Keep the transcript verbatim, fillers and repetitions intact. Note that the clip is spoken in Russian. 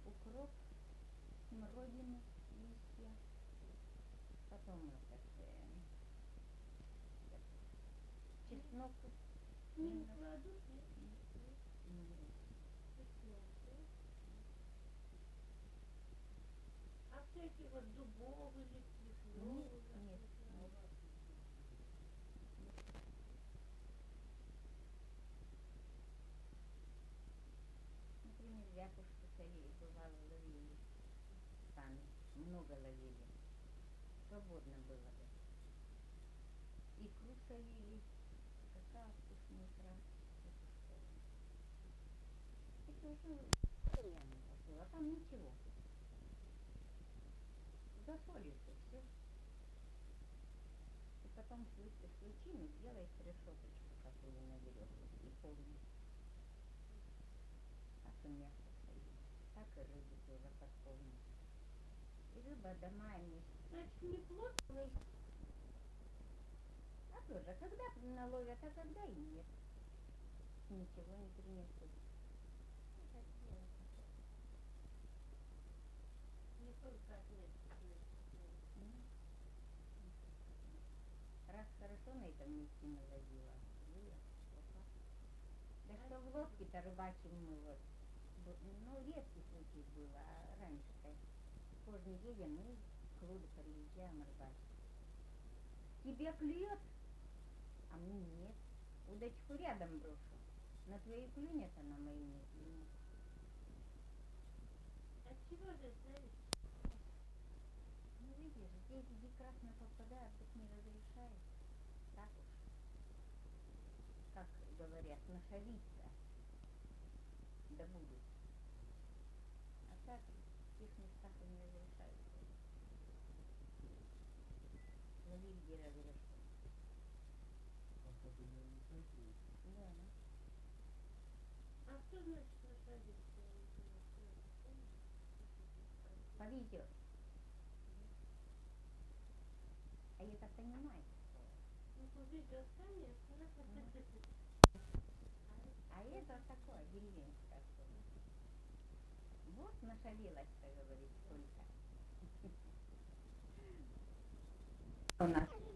укроп, смородину, листья, потом этот э, чеснок. Не кладут, нет? Нет. А всякие вот дубовые, Нет, вишневые. нет, нет. Например, ряпушку солей бывало ловили сами, много ловили, свободно было бы. Икру солили, какая вкусная икра, это что? Это уже современное было, там ничего. Засолишь и все. И потом с лучины сделаешь решеточку такую на веревочке и полную. Так и мясо солить, так и рыбу тоже подполную. И рыба дома есть. Значит, не плотно. А тоже, когда наловят, а когда и нет. Ничего не принесут. Это дело такое. Не только от места, Ну, раз хорошо на этом месте наловила, было плохо. Да что в лодке-то рыбачим мы вот. Ну, редкий случай было, а раньше-то каждый день мы к луду приезжаем рыбачить. Тебе клюет, а мне нет. Удочку рядом брошу. На твою клюнет, а на мою не клюнет. От чего же зависит? Ну, видишь, здесь где красно попадают, так не разрешает. Так уж, как говорят, нашалиться. Да будут. А так в тех местах и не разрешают. Лови где разрешено. Да. А что значит нашалиться? Повезет. А это понимает. Ну, повезет, конечно. А это такое деревенское слово. Вот нашалилась-то, говорит, сколько. У нас